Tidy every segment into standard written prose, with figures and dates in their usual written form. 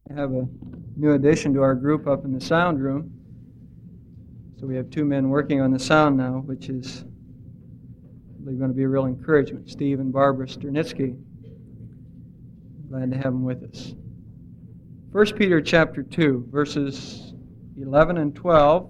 have a new addition to our group up in the sound room. So we have two men working on the sound now, which is going to be a real encouragement. Steve and Barbara Sternitsky. Glad to have them with us. 1 Peter chapter 2, verses 11 and 12.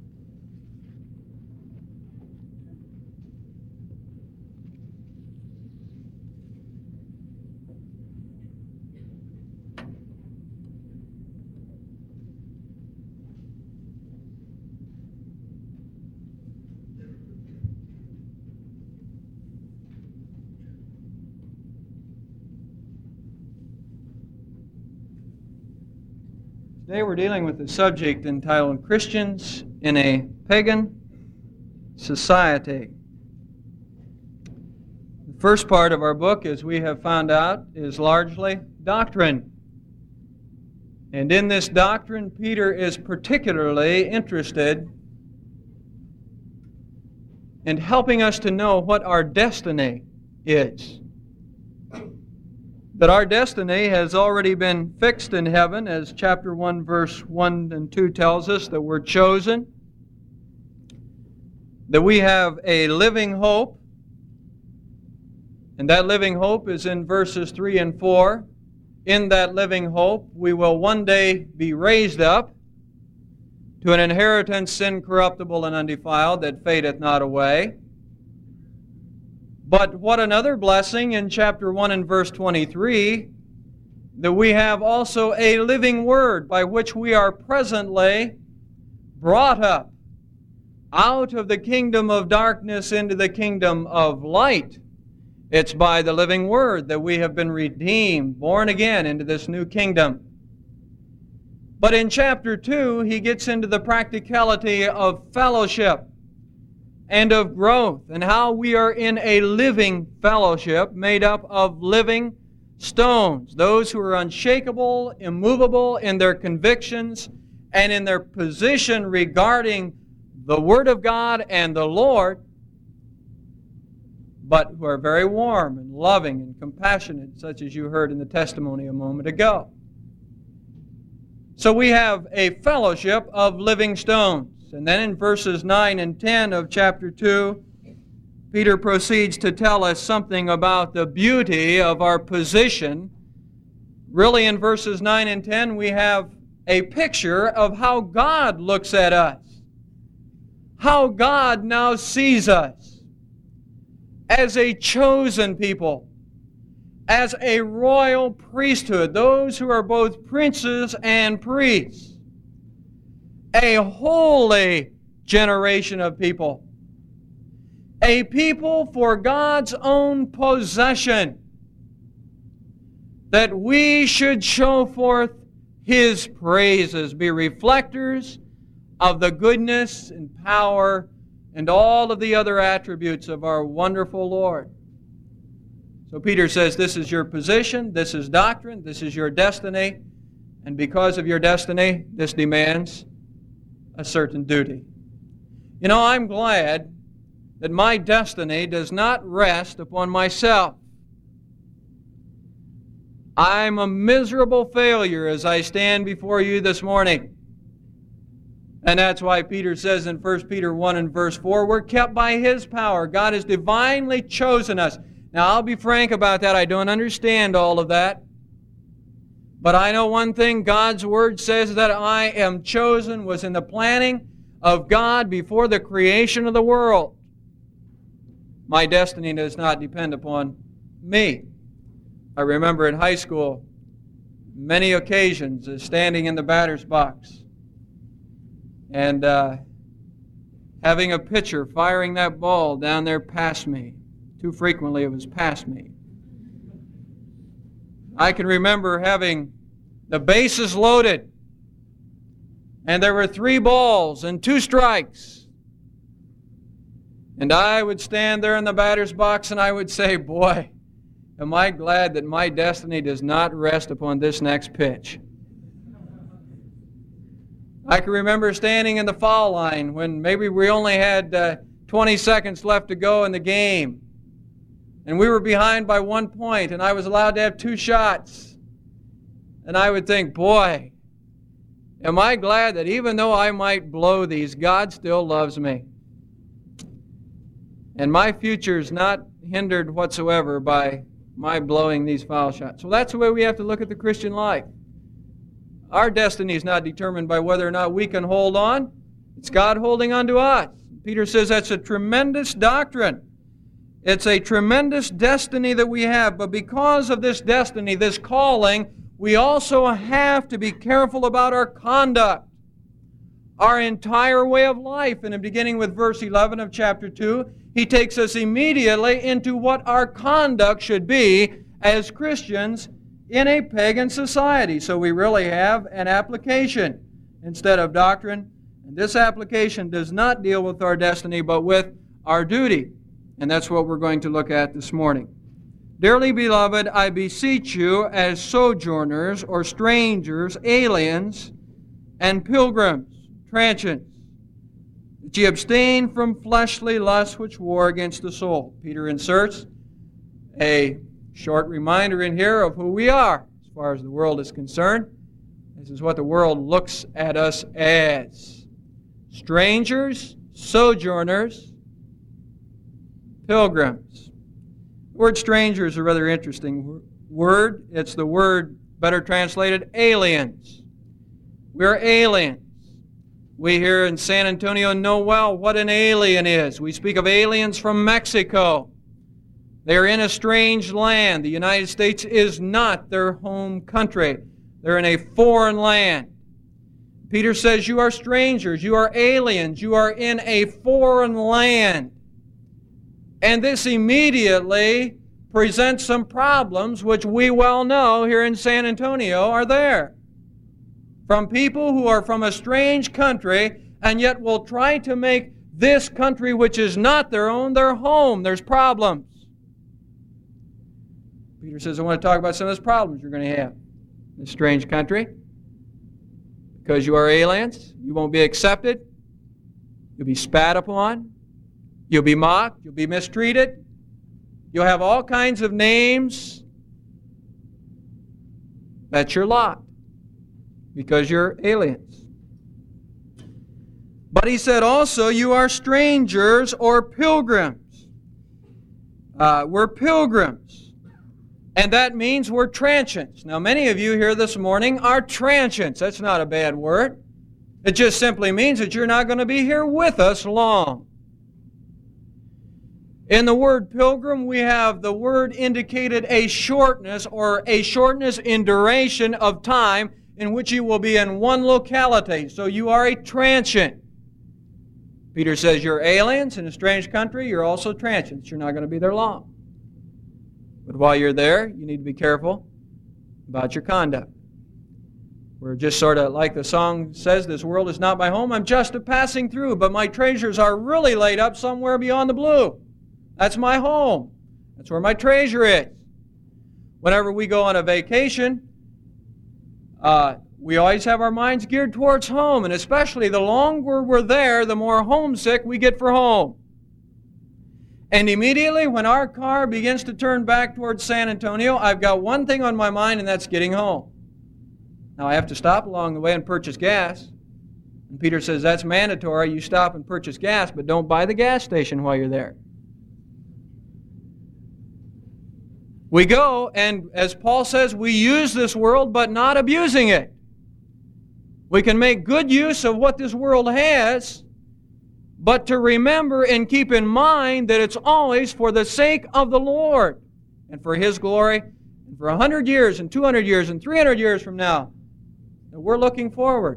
Today we're dealing with the subject entitled Christians in a Pagan Society. The first part of our book, as we have found out, is largely doctrine. And in this doctrine, Peter is particularly interested in helping us to know what our destiny is. That our destiny has already been fixed in heaven, as chapter 1, verse 1 and 2 tells us, that we're chosen, that we have a living hope, and that living hope is in verses 3 and 4. In that living hope, we will one day be raised up to an inheritance incorruptible and undefiled that fadeth not away. But what another blessing in chapter 1 and verse 23, that we have also a living word by which we are presently brought up out of the kingdom of darkness into the kingdom of light. It's by the living word that we have been redeemed, born again into this new kingdom. But in chapter 2, he gets into the practicality of fellowship and of growth, and how we are in a living fellowship made up of living stones, those who are unshakable, immovable in their convictions and in their position regarding the Word of God and the Lord, but who are very warm and loving and compassionate, such as you heard in the testimony a moment ago. So we have a fellowship of living stones. And then in verses 9 and 10 of chapter 2, Peter proceeds to tell us something about the beauty of our position. Really, in verses 9 and 10, we have a picture of how God looks at us, how God now sees us as a chosen people, as a royal priesthood, those who are both princes and priests, a holy generation of people, a people for God's own possession, that we should show forth His praises, be reflectors of the goodness and power and all of the other attributes of our wonderful Lord. So Peter says, this is your position, this is doctrine, this is your destiny, and because of your destiny, this demands a certain duty. You know, I'm glad that my destiny does not rest upon myself. I'm a miserable failure as I stand before you this morning. And that's why Peter says in 1 Peter 1 and verse 4, we're kept by His power. God has divinely chosen us. Now, I'll be frank about that. I don't understand all of that. But I know one thing, God's Word says that I am chosen, was in the planning of God before the creation of the world. My destiny does not depend upon me. I remember in high school, many occasions, standing in the batter's box and having a pitcher firing that ball down there past me. Too frequently it was past me. I can remember having the bases loaded, and there were 3 balls and 2 strikes. And I would stand there in the batter's box and I would say, boy, am I glad that my destiny does not rest upon this next pitch. I can remember standing in the foul line when maybe we only had 20 seconds left to go in the game. And we were behind by 1 point, and I was allowed to have 2 shots. And I would think, boy, am I glad that even though I might blow these, God still loves me. And my future is not hindered whatsoever by my blowing these foul shots. So that's the way we have to look at the Christian life. Our destiny is not determined by whether or not we can hold on. It's God holding on to us. Peter says that's a tremendous doctrine. It's a tremendous destiny that we have. But because of this destiny, this calling, we also have to be careful about our conduct, our entire way of life. And in beginning with verse 11 of chapter 2, he takes us immediately into what our conduct should be as Christians in a pagan society. So we really have an application instead of doctrine. And this application does not deal with our destiny, but with our duty. And that's what we're going to look at this morning. Dearly beloved, I beseech you as sojourners or strangers, aliens, and pilgrims, transients, that ye abstain from fleshly lusts which war against the soul. Peter inserts a short reminder in here of who we are as far as the world is concerned. This is what the world looks at us as. Strangers, sojourners, pilgrims. The word stranger is a rather interesting word. It's the word better translated aliens. We're aliens. We here in San Antonio know well what an alien is. We speak of aliens from Mexico. They're in a strange land. The United States is not their home country. They're in a foreign land. Peter says you are strangers, you are aliens, you are in a foreign land. And this immediately presents some problems which we well know here in San Antonio are there. From people who are from a strange country and yet will try to make this country which is not their own their home. There's problems. Peter says, I want to talk about some of those problems you're going to have in this strange country. Because you are aliens, you won't be accepted. You'll be spat upon. You'll be mocked. You'll be mistreated. You'll have all kinds of names. That's your lot. Because you're aliens. But he said also, you are strangers or pilgrims. We're pilgrims. And that means we're transients. Now, many of you here this morning are transients. That's not a bad word. It just simply means that you're not going to be here with us long. In the word pilgrim, we have the word indicated a shortness or a shortness in duration of time in which you will be in one locality. So you are a transient. Peter says you're aliens in a strange country. You're also transients. You're not going to be there long. But while you're there, you need to be careful about your conduct. We're just sort of like the song says, this world is not my home. I'm just a passing through, but my treasures are really laid up somewhere beyond the blue. That's my home. That's where my treasure is. Whenever we go on a vacation, we always have our minds geared towards home, and especially the longer we're there, the more homesick we get for home. And immediately when our car begins to turn back towards San Antonio, I've got one thing on my mind, and that's getting home. Now, I have to stop along the way and purchase gas. And Peter says that's mandatory. You stop and purchase gas, but don't buy the gas station while you're there. We go, and as Paul says, we use this world, but not abusing it. We can make good use of what this world has, but to remember and keep in mind that it's always for the sake of the Lord and for His glory, and for 100 years and 200 years and 300 years from now, that we're looking forward.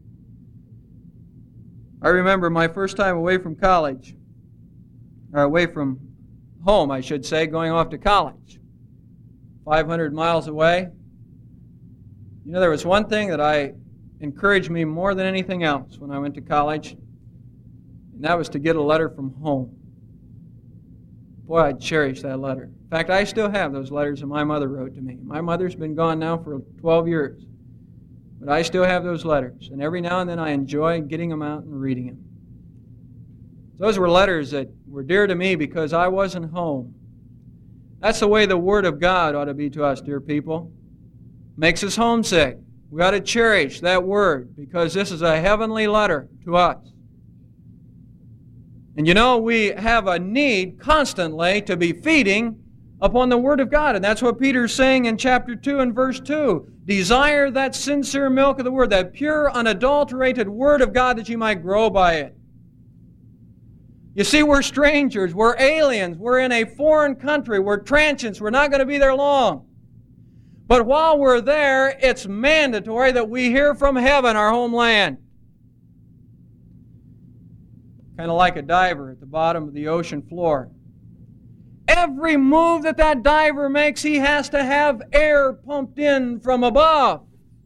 I remember my first time away from college, or away from home, I should say, going off to college, 500 miles away. You know, there was one thing that encouraged me more than anything else when I went to college, and that was to get a letter from home. Boy, I cherish that letter. In fact, I still have those letters that my mother wrote to me. My mother's been gone now for 12 years, but I still have those letters, and every now and then I enjoy getting them out and reading them. Those were letters that were dear to me because I wasn't home. That's the way the Word of God ought to be to us, dear people. Makes us homesick. We ought to cherish that word because this is a heavenly letter to us. And you know, we have a need constantly to be feeding upon the Word of God. And that's what Peter's saying in chapter 2 and verse 2. Desire that sincere milk of the Word, that pure, unadulterated Word of God, that you might grow by it. You see, we're strangers, we're aliens, we're in a foreign country, we're transients, we're not going to be there long. But while we're there, it's mandatory that we hear from heaven, our homeland. Kind of like a diver at the bottom of the ocean floor. Every move that that diver makes, he has to have air pumped in from above.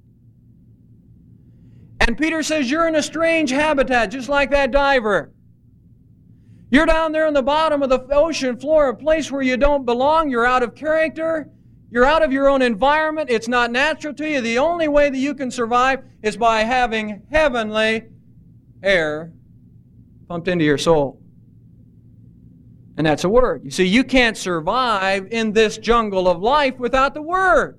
And Peter says, you're in a strange habitat, just like that diver. You're down there in the bottom of the ocean floor, a place where you don't belong. You're out of character. You're out of your own environment. It's not natural to you. The only way that you can survive is by having heavenly air pumped into your soul. And that's a word. You see, you can't survive in this jungle of life without the Word.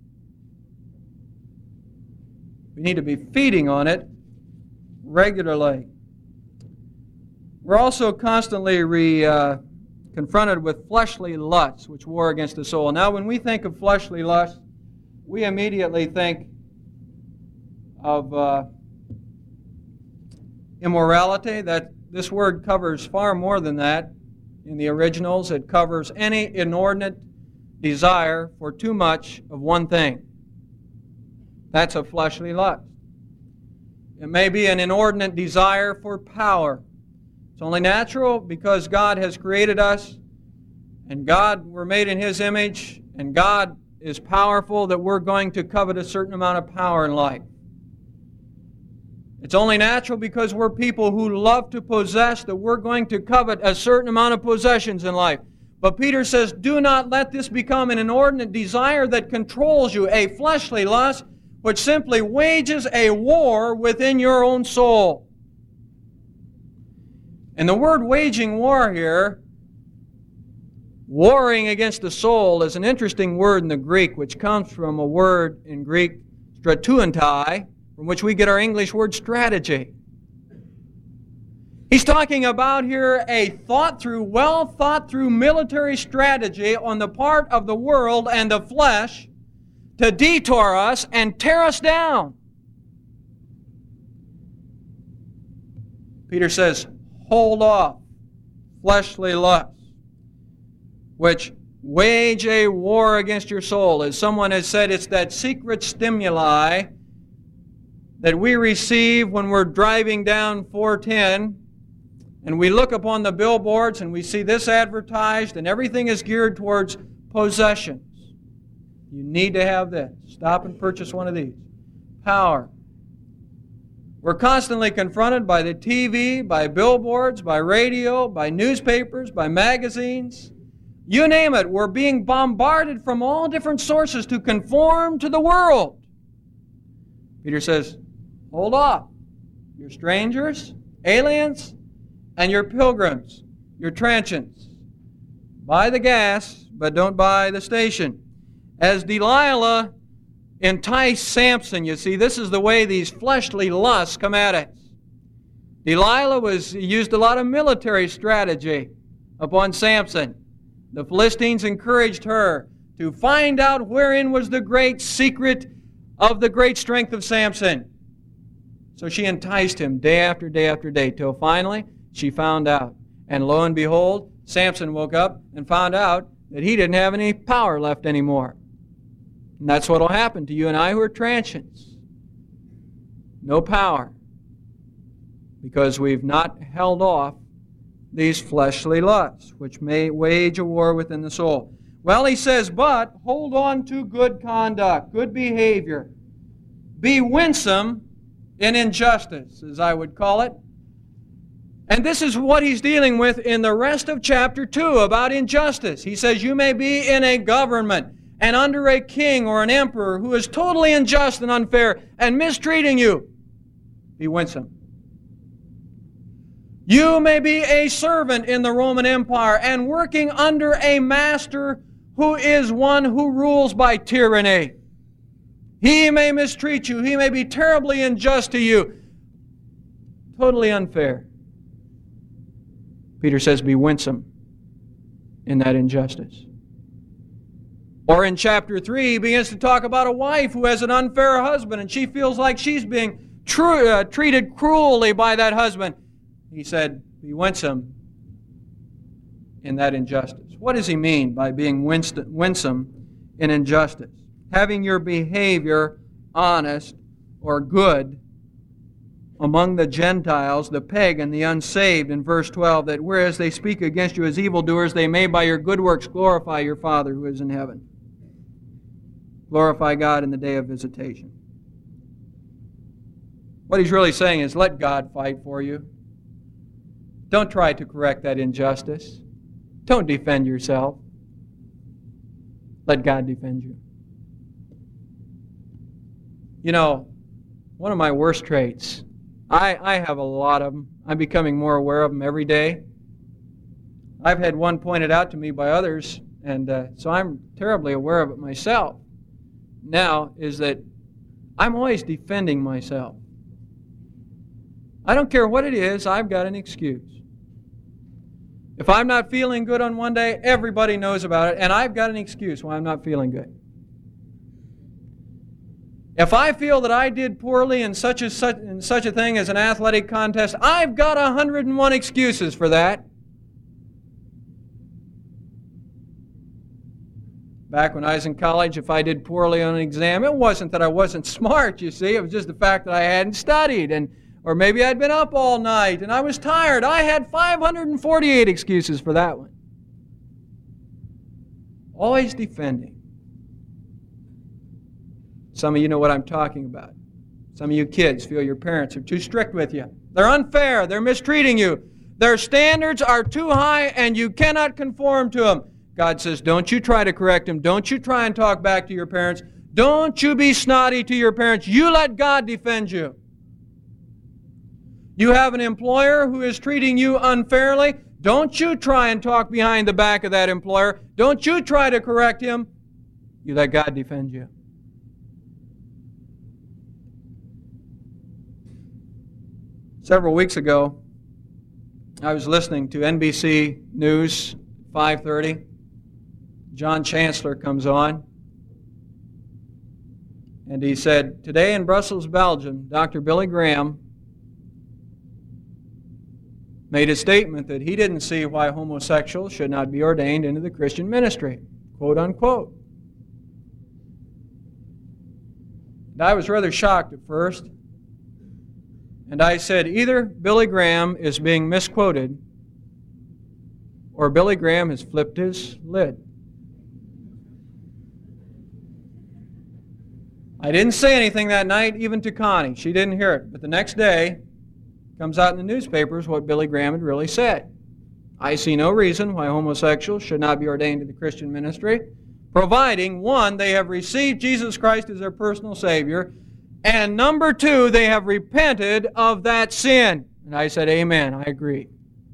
We need to be feeding on it regularly. We're also constantly confronted with fleshly lusts, which war against the soul. Now, when we think of fleshly lusts, we immediately think of immorality. That this word covers far more than that. In the originals, it covers any inordinate desire for too much of one thing. That's a fleshly lust. It may be an inordinate desire for power. It's only natural because God has created us, and we're made in His image, and God is powerful, that we're going to covet a certain amount of power in life. It's only natural because we're people who love to possess, that we're going to covet a certain amount of possessions in life. But Peter says, do not let this become an inordinate desire that controls you, a fleshly lust, which simply wages a war within your own soul. And the word waging war here, warring against the soul, is an interesting word in the Greek, which comes from a word in Greek, stratuantai, from which we get our English word strategy. He's talking about here a well thought through military strategy on the part of the world and the flesh to detour us and tear us down. Peter says, hold off fleshly lusts, which wage a war against your soul. As someone has said, it's that secret stimuli that we receive when we're driving down 410 and we look upon the billboards and we see this advertised and everything is geared towards possessions. You need to have this. Stop and purchase one of these. Power. We're constantly confronted by the TV, by billboards, by radio, by newspapers, by magazines. You name it, we're being bombarded from all different sources to conform to the world. Peter says, hold off. You're strangers, aliens, and you're pilgrims. You're transients. Buy the gas, but don't buy the station. As Delilah enticed Samson, you see, this is the way these fleshly lusts come at us. Delilah used a lot of military strategy upon Samson. The Philistines encouraged her to find out wherein was the great secret of the great strength of Samson. So she enticed him day after day after day, till finally she found out. And lo and behold, Samson woke up and found out that he didn't have any power left anymore. And that's what will happen to you and I who are transients. No power. Because we've not held off these fleshly lusts, which may wage a war within the soul. Well, he says, but hold on to good conduct, good behavior. Be winsome in injustice, as I would call it. And this is what he's dealing with in the rest of chapter 2 about injustice. He says, you may be in a government and under a king or an emperor who is totally unjust and unfair and mistreating you. Be winsome. You may be a servant in the Roman Empire and working under a master who is one who rules by tyranny. He may mistreat you. He may be terribly unjust to you. Totally unfair. Peter says, be winsome in that injustice. Or in chapter 3, he begins to talk about a wife who has an unfair husband and she feels like she's being treated cruelly by that husband. He said, be winsome in that injustice. What does he mean by being winsome in injustice? Having your behavior honest or good among the Gentiles, the pagan, the unsaved, in verse 12, that whereas they speak against you as evildoers, they may by your good works glorify your Father who is in heaven. Glorify God in the day of visitation. What he's really saying is let God fight for you. Don't try to correct that injustice. Don't defend yourself. Let God defend you. You know, one of my worst traits, I have a lot of them. I'm becoming more aware of them every day. I've had one pointed out to me by others, and so I'm terribly aware of it myself. Now is that I'm always defending myself. I don't care what it is, I've got an excuse. If I'm not feeling good on one day, everybody knows about it, and I've got an excuse why I'm not feeling good. If I feel that I did poorly in such a thing as an athletic contest, I've got 101 excuses for that. Back when I was in college, if I did poorly on an exam, it wasn't that I wasn't smart, you see. It was just the fact that I hadn't studied, or maybe I'd been up all night and I was tired. I had 548 excuses for that one. Always defending. Some of you know what I'm talking about. Some of you kids feel your parents are too strict with you. They're unfair. They're mistreating you. Their standards are too high and you cannot conform to them. God says, don't you try to correct them. Don't you try and talk back to your parents. Don't you be snotty to your parents. You let God defend you. You have an employer who is treating you unfairly. Don't you try and talk behind the back of that employer. Don't you try to correct him. You let God defend you. Several weeks ago, I was listening to NBC News, 5:30. John Chancellor comes on, and he said, today in Brussels, Belgium, Dr. Billy Graham made a statement that he didn't see why homosexuals should not be ordained into the Christian ministry, quote unquote. And I was rather shocked at first. And I said, either Billy Graham is being misquoted or Billy Graham has flipped his lid. I didn't say anything that night, even to Connie. She didn't hear it. But the next day, comes out in the newspapers what Billy Graham had really said. I see no reason why homosexuals should not be ordained to the Christian ministry, providing, one, they have received Jesus Christ as their personal Savior, and number two, they have repented of that sin. And I said, amen, I agree.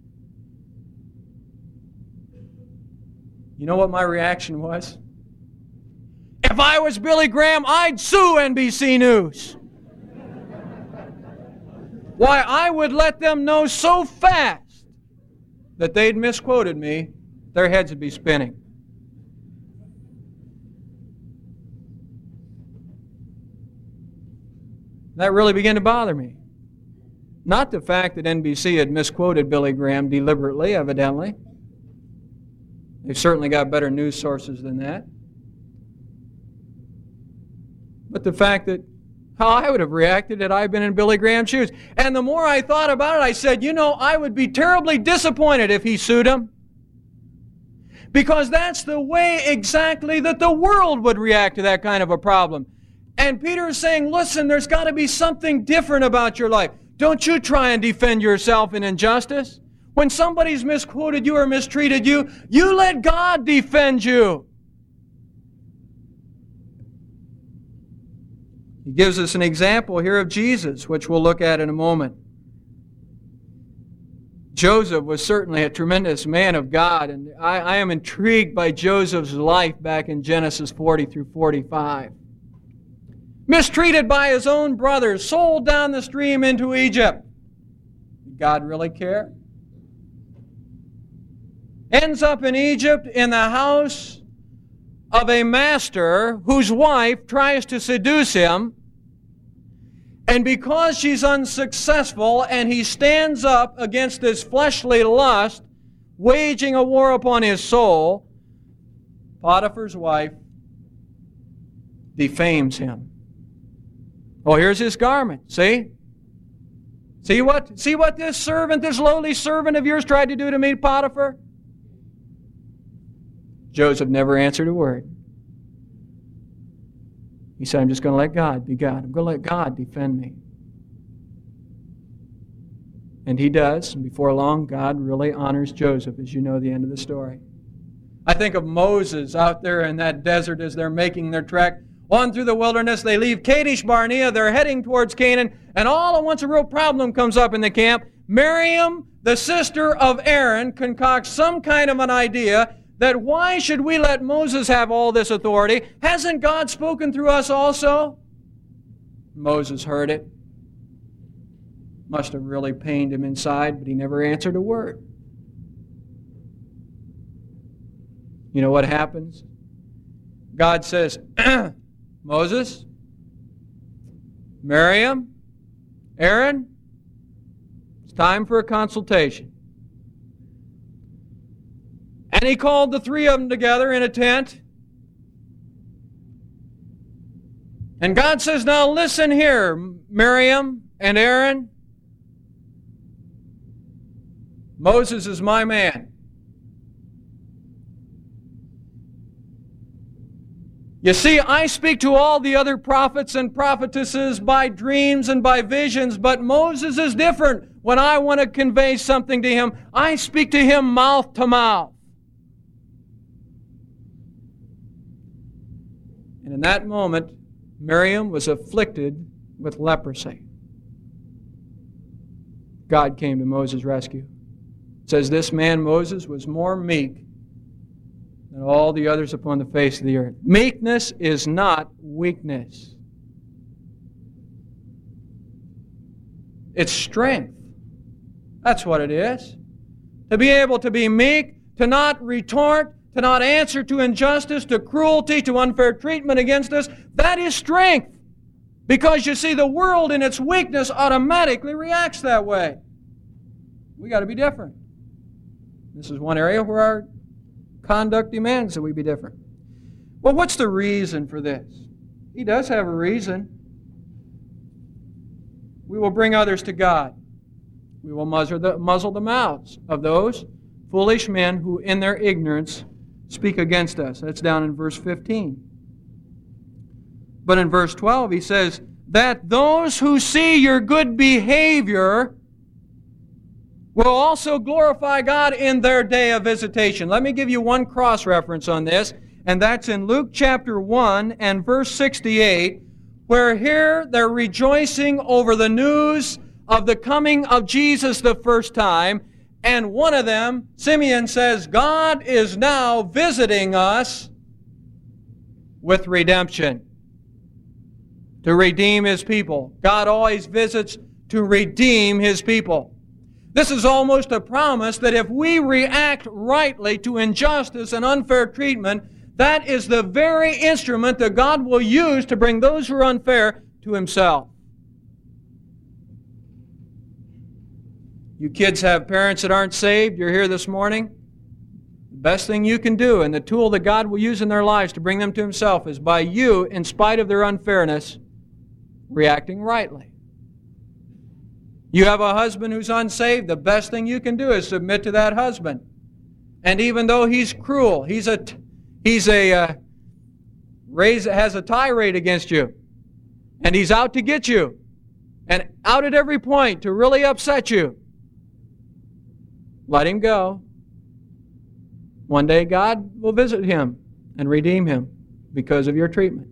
You know what my reaction was? If I was Billy Graham, I'd sue NBC News. Why, I would let them know so fast that they'd misquoted me, their heads would be spinning. That really began to bother me. Not the fact that NBC had misquoted Billy Graham deliberately, evidently. They've certainly got better news sources than that. But the fact that how I would have reacted had I been in Billy Graham's shoes. And the more I thought about it, I said, you know, I would be terribly disappointed if he sued him. Because that's the way exactly that the world would react to that kind of a problem. And Peter is saying, listen, there's got to be something different about your life. Don't you try and defend yourself in injustice. When somebody's misquoted you or mistreated you, you let God defend you. He gives us an example here of Jesus, which we'll look at in a moment. Joseph was certainly a tremendous man of God, and I am intrigued by Joseph's life back in Genesis 40 through 45. mistreated by his own brothers, sold down the stream into Egypt. Did God really care? Ends up in Egypt in the house of a master whose wife tries to seduce him. And because she's unsuccessful and he stands up against his fleshly lust, waging a war upon his soul, Potiphar's wife defames him. Oh, here's his garment. See? See what this servant, this lowly servant of yours tried to do to me, Potiphar? Joseph never answered a word. He said, I'm just going to let God be God. I'm going to let God defend me. And he does. And before long, God really honors Joseph, as you know the end of the story. I think of Moses out there in that desert as they're making their trek on through the wilderness. They leave Kadesh Barnea. They're heading towards Canaan. And all at once a real problem comes up in the camp. Miriam, the sister of Aaron, concocts some kind of an idea that why should we let Moses have all this authority? Hasn't God spoken through us also? Moses heard it. Must have really pained him inside, but he never answered a word. You know what happens? God says, Moses, Miriam, Aaron, it's time for a consultation. And he called the three of them together in a tent. And God says, now listen here, Miriam and Aaron. Moses is my man. You see, I speak to all the other prophets and prophetesses by dreams and by visions, but Moses is different. When I want to convey something to him, I speak to him mouth to mouth. And in that moment, Miriam was afflicted with leprosy. God came to Moses' rescue. It says this man, Moses, was more meek than all the others upon the face of the earth. Meekness is not weakness. It's strength. That's what it is. To be able to be meek, to not retort, to not answer to injustice, to cruelty, to unfair treatment against us, that is strength. Because you see, the world in its weakness automatically reacts that way. We got to be different. This is one area where our conduct demands that we be different. Well, what's the reason for this? He does have a reason. We will bring others to God. We will muzzle the mouths of those foolish men who in their ignorance speak against us. That's down in verse 15. But in verse 12 he says, that those who see your good behavior will also glorify God in their day of visitation. Let me give you one cross-reference on this, and that's in Luke chapter 1 and verse 68, where here they're rejoicing over the news of the coming of Jesus the first time, and one of them, Simeon, says, God is now visiting us with redemption, to redeem His people. God always visits to redeem His people. This is almost a promise that if we react rightly to injustice and unfair treatment, that is the very instrument that God will use to bring those who are unfair to Himself. You kids have parents that aren't saved. You're here this morning. The best thing you can do, and the tool that God will use in their lives to bring them to Himself, is by you, in spite of their unfairness, reacting rightly. You have a husband who's unsaved, the best thing you can do is submit to that husband. And even though he's cruel, has a tirade against you, and he's out to get you, and out at every point to really upset you, let him go. One day God will visit him and redeem him because of your treatment.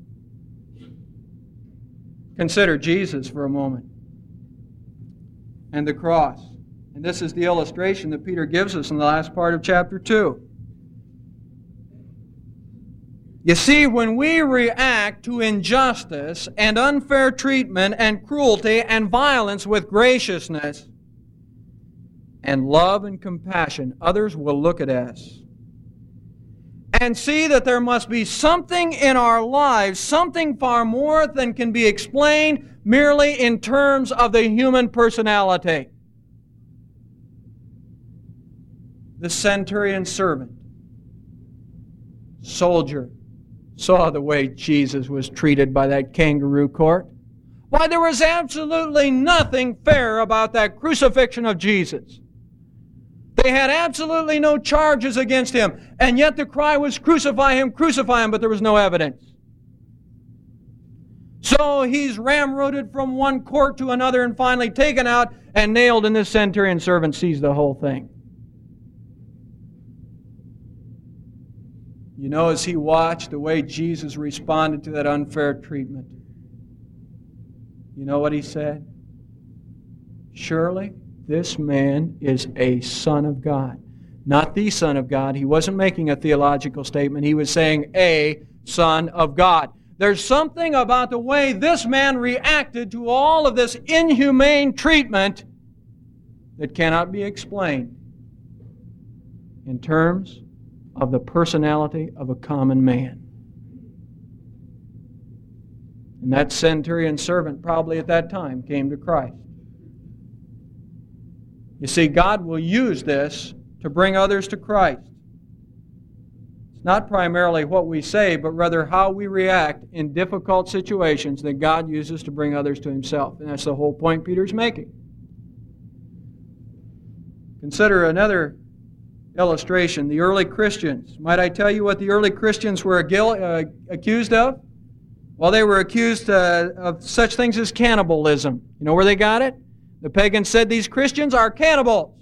Consider Jesus for a moment and the cross. And this is the illustration that Peter gives us in the last part of chapter 2. You see, when we react to injustice and unfair treatment and cruelty and violence with graciousness and love and compassion, others will look at us and see that there must be something in our lives, something far more than can be explained merely in terms of the human personality. The centurion servant, soldier, saw the way Jesus was treated by that kangaroo court. Why, there was absolutely nothing fair about that crucifixion of Jesus. They had absolutely no charges against him, and yet the cry was, crucify him, but there was no evidence. So he's ramroded from one court to another and finally taken out and nailed, and this centurion servant sees the whole thing. You know, as he watched the way Jesus responded to that unfair treatment, you know what he said? Surely this man is a son of God. Not the Son of God. He wasn't making a theological statement. He was saying a Son of God. There's something about the way this man reacted to all of this inhumane treatment that cannot be explained in terms of the personality of a common man. And that centurion servant probably at that time came to Christ. You see, God will use this to bring others to Christ. It's not primarily what we say, but rather how we react in difficult situations that God uses to bring others to Himself. And that's the whole point Peter's making. Consider another illustration, the early Christians. Might I tell you what the early Christians were accused of? Well, they were accused of such things as cannibalism. You know where they got it? The pagans said these Christians are cannibals.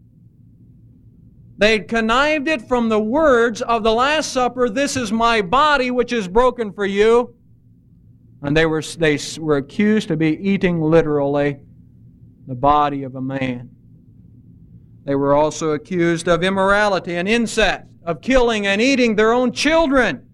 They'd connived it from the words of the Last Supper, "This is my body which is broken for you." And they were accused to be eating literally the body of a man. They were also accused of immorality and incest, of killing and eating their own children,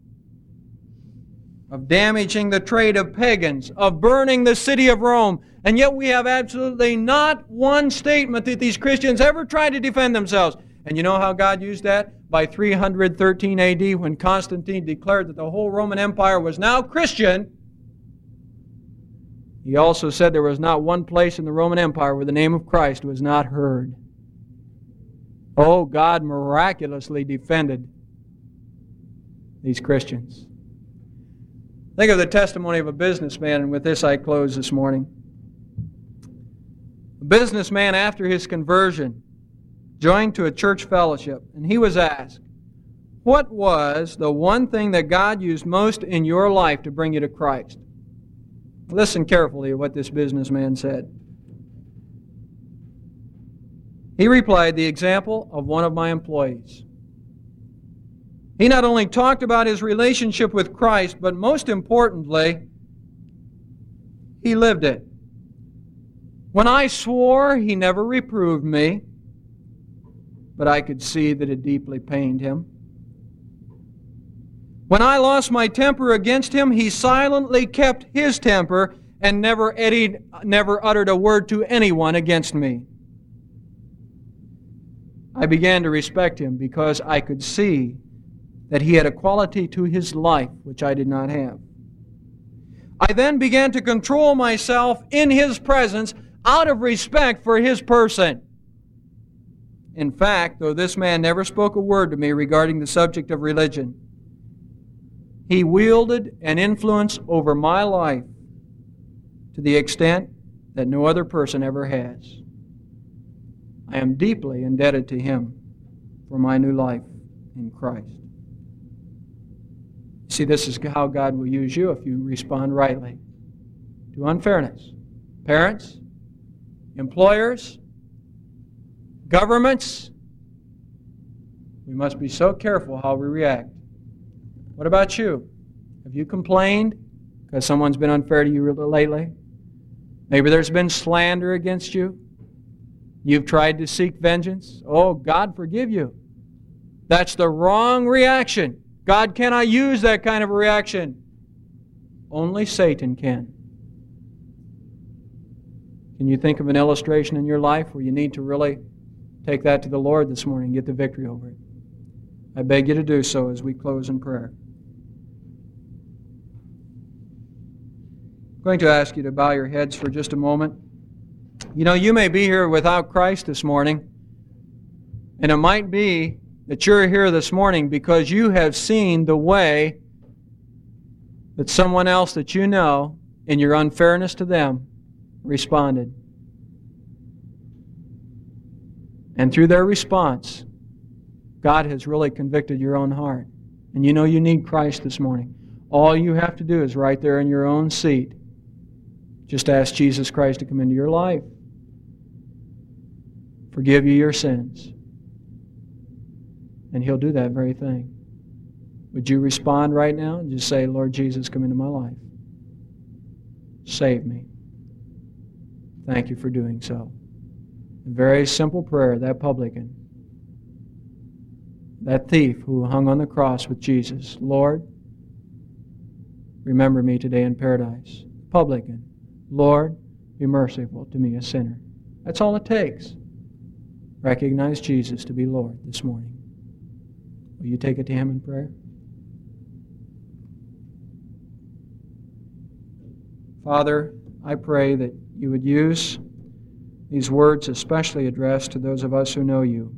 of damaging the trade of pagans, of burning the city of Rome. And yet we have absolutely not one statement that these Christians ever tried to defend themselves. And you know how God used that? By 313 AD, when Constantine declared that the whole Roman Empire was now Christian, he also said there was not one place in the Roman Empire where the name of Christ was not heard. Oh, God miraculously defended these Christians. Think of the testimony of a businessman, and with this I close this morning. A businessman, after his conversion, joined to a church fellowship, and he was asked, "What was the one thing that God used most in your life to bring you to Christ?" Listen carefully to what this businessman said. He replied, "The example of one of my employees." He not only talked about his relationship with Christ, but most importantly, he lived it. When I swore, he never reproved me, but I could see that it deeply pained him. When I lost my temper against him, he silently kept his temper and never uttered a word to anyone against me. I began to respect him because I could see that he had a quality to his life which I did not have. I then began to control myself in his presence out of respect for his person. In fact, though this man never spoke a word to me regarding the subject of religion, he wielded an influence over my life to the extent that no other person ever has. I am deeply indebted to him for my new life in Christ. See, this is how God will use you if you respond rightly to unfairness. Parents, employers, governments, we must be so careful how we react. What about you? Have you complained because someone's been unfair to you lately? Maybe there's been slander against you. You've tried to seek vengeance. Oh, God forgive you. That's the wrong reaction. God cannot use that kind of a reaction. Only Satan can. Can you think of an illustration in your life where you need to really take that to the Lord this morning and get the victory over it? I beg you to do so as we close in prayer. I'm going to ask you to bow your heads for just a moment. You know, you may be here without Christ this morning, and it might be that you're here this morning because you have seen the way that someone else that you know, in your unfairness to them, responded. And through their response, God has really convicted your own heart. And you know you need Christ this morning. All you have to do is right there in your own seat. Just ask Jesus Christ to come into your life. Forgive you your sins. And He'll do that very thing. Would you respond right now and just say, Lord Jesus, come into my life. Save me. Thank you for doing so. A very simple prayer, that publican, that thief who hung on the cross with Jesus. Lord, remember me today in paradise. Publican, Lord, be merciful to me, a sinner. That's all it takes. Recognize Jesus to be Lord this morning. Will you take it to Him in prayer? Father, I pray that you would use these words especially addressed to those of us who know you,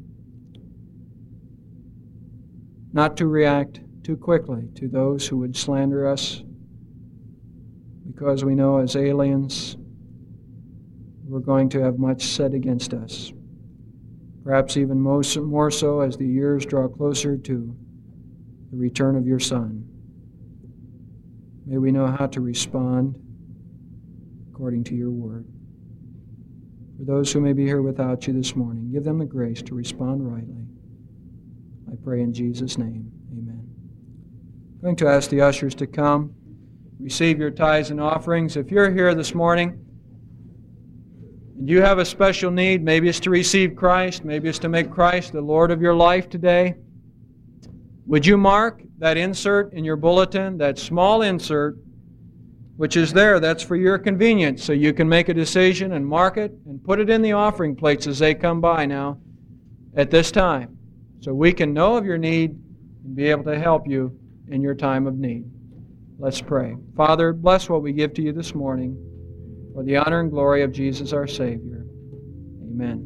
not to react too quickly to those who would slander us, because we know as aliens we're going to have much said against us. Perhaps even more so as the years draw closer to the return of your Son. May we know how to respond according to your word. For those who may be here without you this morning, give them the grace to respond rightly. I pray in Jesus' name, amen. I'm going to ask the ushers to come, receive your tithes and offerings. If you're here this morning and you have a special need, maybe it's to receive Christ, maybe it's to make Christ the Lord of your life today, would you mark that insert in your bulletin, that small insert, which is there, that's for your convenience, so you can make a decision and mark it and put it in the offering plates as they come by now at this time, so we can know of your need and be able to help you in your time of need. Let's pray. Father, bless what we give to you this morning for the honor and glory of Jesus our Savior. Amen.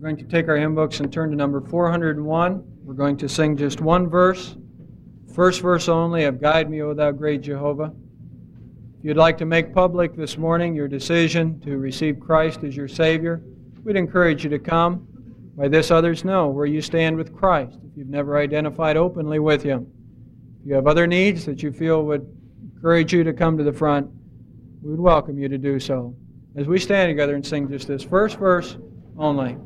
We're going to take our hymn books and turn to number 401. We're going to sing just one verse, first verse only of Guide Me, O Thou Great Jehovah. If you'd like to make public this morning your decision to receive Christ as your Savior, we'd encourage you to come. By this others know where you stand with Christ if you've never identified openly with Him. If you have other needs that you feel would encourage you to come to the front, we would welcome you to do so as we stand together and sing just this first verse only.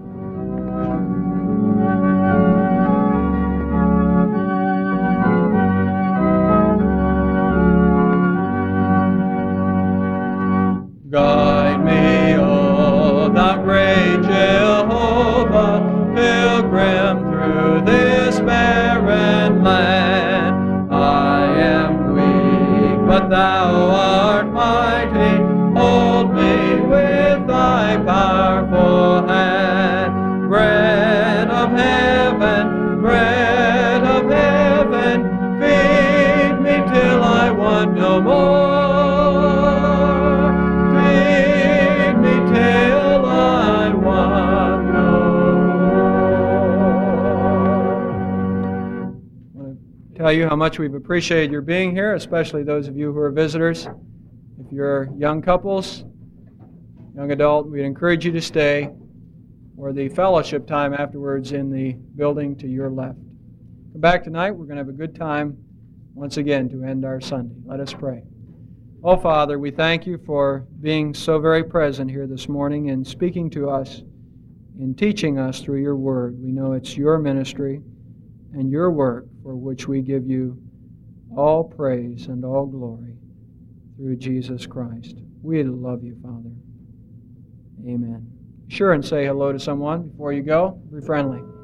Guide me, O Thou great Jehovah, pilgrim through this barren land. I am weak, but Thou art mighty. Hold me with Thy powerful hand. Bread of heaven, feed me till I want no more. Tell you how much we've appreciated your being here, especially those of you who are visitors. If you're young couples, young adult, we'd encourage you to stay, or the fellowship time afterwards in the building to your left. Come back tonight. We're going to have a good time once again to end our Sunday. Let us pray. Oh, Father, we thank you for being so very present here this morning and speaking to us and teaching us through your word. We know it's your ministry and your work for which we give you all praise and all glory through Jesus Christ. We love you, Father. Amen. Be sure and say hello to someone before you go. Be friendly.